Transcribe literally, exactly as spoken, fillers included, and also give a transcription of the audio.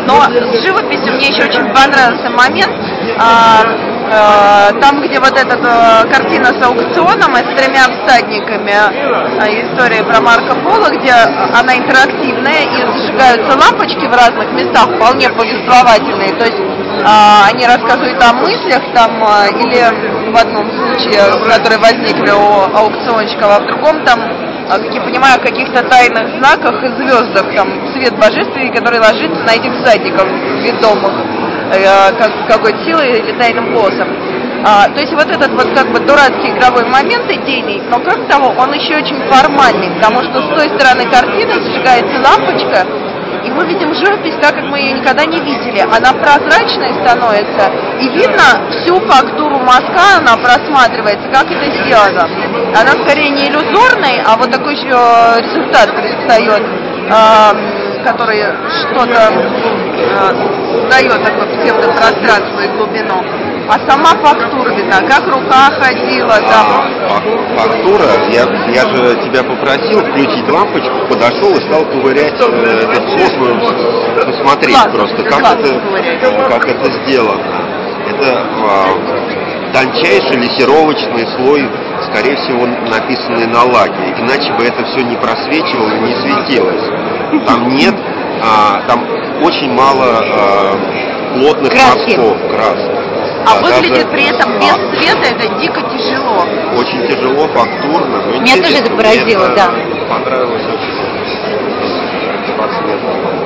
Но с живописью мне еще очень понравился момент, а, а, там, где вот эта а, картина с аукционом и с тремя всадниками, а, история про Марко Поло, где она интерактивная и зажигаются лампочки в разных местах, вполне повествовательные, то есть а, они рассказывают о мыслях там, а, или в одном случае, которые возникли у аукционщиков, а в другом там, как я понимаю, о каких-то тайных знаках и звездах, там, свет божественный, который ложится на этих всадников ведомых э, как, какой-то силой или тайным голосом. А, то есть вот этот вот как бы дурацкий игровой момент идейный, но кроме того, он еще очень формальный, потому что с той стороны картины зажигается лампочка, и мы видим живопись так, как мы ее никогда не видели. Она прозрачной становится, и видно всю фактуру мазка, она просматривается, как это сделано. Она скорее не иллюзорной, а вот такой еще результат предстает, э, который что-то э, дает такое псевдопространство и глубину. А сама фактура видна, как рука ходила там. А, фактура, я, я же тебя попросил включить лампочку, подошел и стал ковырять э, этот слой, посмотреть Класс, просто, как класс, это, как это сделано. Это а, тончайший лессировочный слой, скорее всего, написанный на лаке, иначе бы это все не просвечивало и не светилось. Там нет, а, там очень мало а, плотных краски. мазков, красок. А да, выглядит даже, при этом без света, это дико тяжело. Очень тяжело, фактурно. Меня тоже это поразило, это да. Понравилось очень.